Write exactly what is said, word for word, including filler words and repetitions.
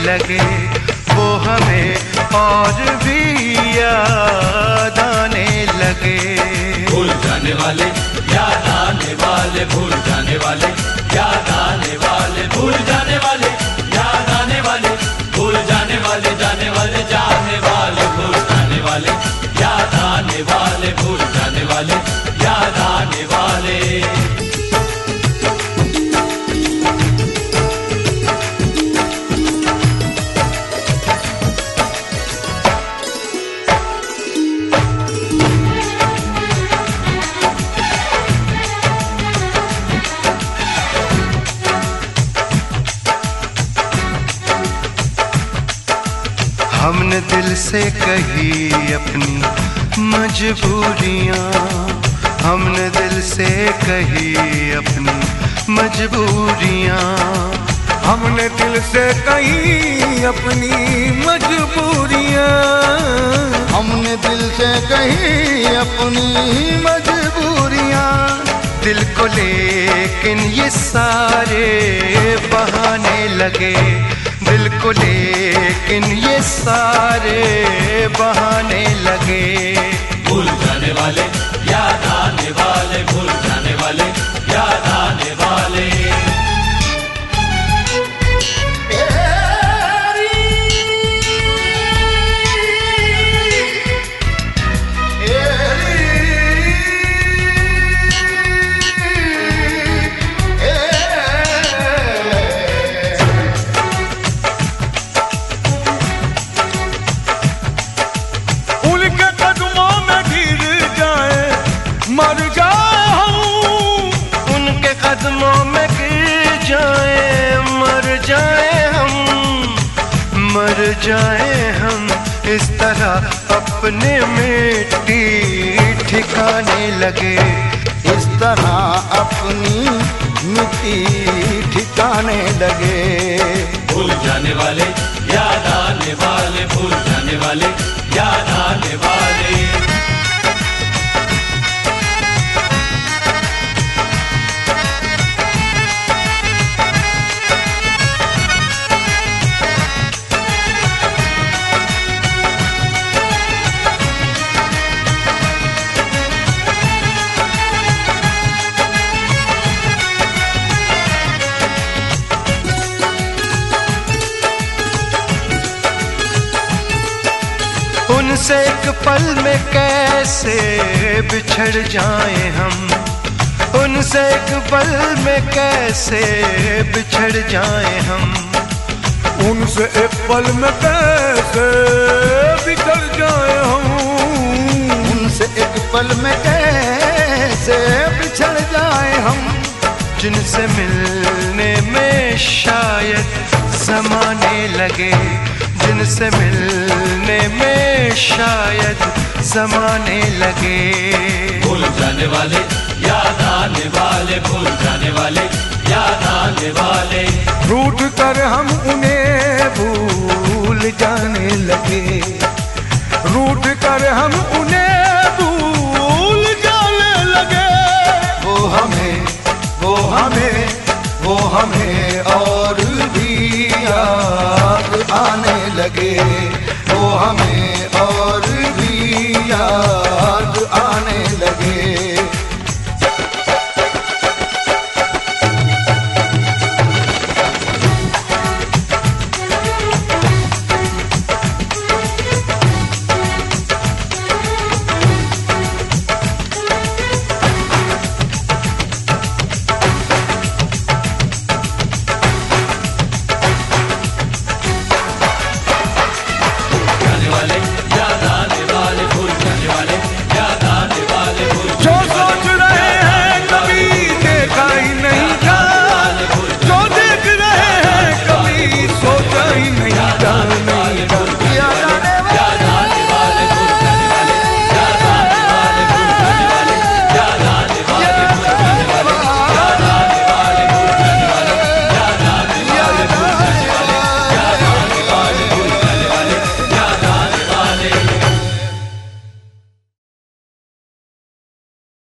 लगे वो हमें और भी याद आने लगे। भूल जाने वाले याद आने वाले, भूल जाने वाले याद आने वाले, भूल जाने वाले याद आने वाले, भूल जाने वाले जाने वाले जाने वाले, भूल जाने वाले याद आने वाले, भूल जाने वाले याद आने वाले। हमने दिल से कही अपनी मजबूरियां, हमने दिल से कही अपनी मजबूरियां, हमने दिल से कही अपनी मजबूरियां, हमने दिल से कही अपनी मजबूरियां। दिल को लेकिन ये सारे बहाने लगे, दिल को लेकिन ये सारे बहाने लगे। भूल जाने वाले याद आने वाले, भूल जाने वाले याद आने वाले। मर जाए हम उनके कदमों में गिर जाए, मर जाए हम, मर जाए हम, इस तरह अपने मिट्टी ठिकाने लगे, इस तरह अपनी मिट्टी ठिकाने लगे। भूल जाने वाले याद आने वाले, भूल जाने वाले याद आने वाले। उनसे एक पल में कैसे बिछड़ जाए हम, उनसे एक पल में कैसे बिछड़ जाए हम, उनसे एक पल में कैसे बिछड़ जाए हम, उनसे एक पल में कैसे बिछड़ जाए हम। जिनसे मिलने में शायद ज़माने लगे, जिनसे मिलने में शायद ज़माने लगे। भूल जाने वाले याद आने वाले, भूल जाने वाले याद आने वाले। रूठ कर हम उन्हें भूल जाने लगे, रूठ कर हम उन्हें भूल जाने लगे। वो हमें वो हमें वो हमें और भी याद आने लगे, वो हमें और भी याद आने लगे। नहीं था,